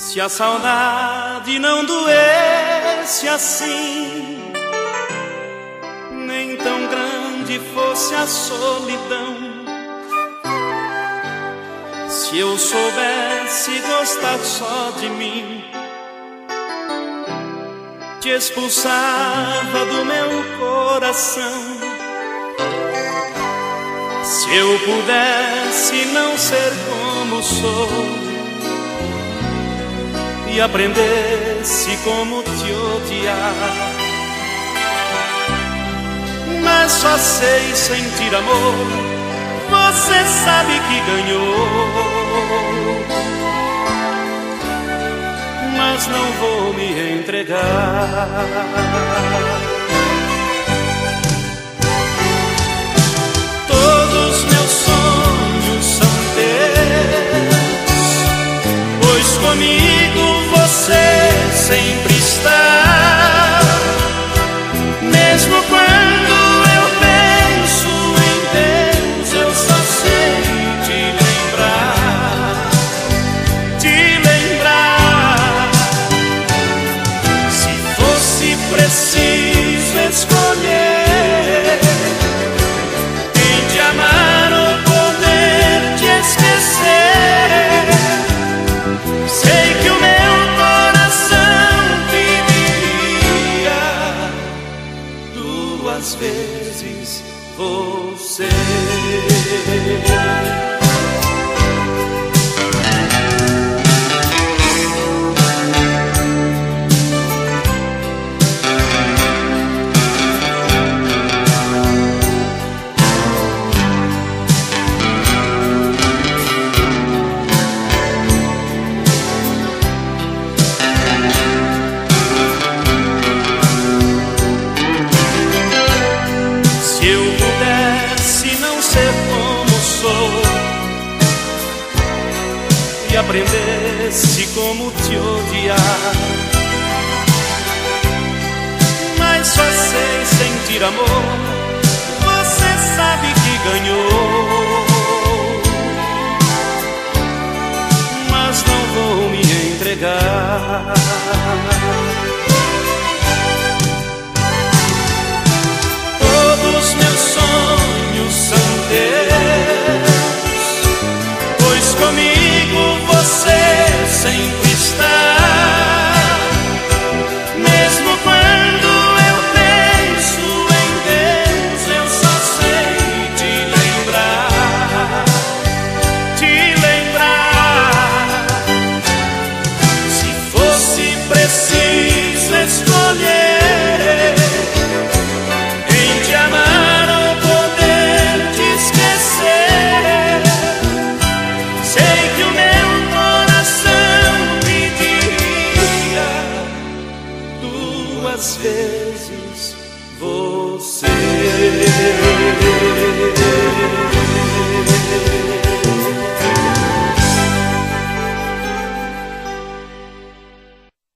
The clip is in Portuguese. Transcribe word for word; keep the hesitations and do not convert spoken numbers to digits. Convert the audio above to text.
Se a saudade não doesse assim, nem tão grande fosse a solidão, se eu soubesse gostar só de mim, te expulsava do meu coração. Se eu pudesse não ser como sou e aprendesse como te odiar, mas só sei sentir amor, você sabe que ganhou, mas não vou me entregar. Todos meus sonhos são teus, pois comigo você sempre está. Mesmo quando eu penso em Deus, eu só sei te lembrar, te lembrar. Se fosse preciso escolher quem te amar ou poder te esquecer, sei que o meu coração pediria duas vezes você. Se eu pudesse não ser como sou e aprendesse como te odiar, mas só sei sentir amor, você sabe que ganhou,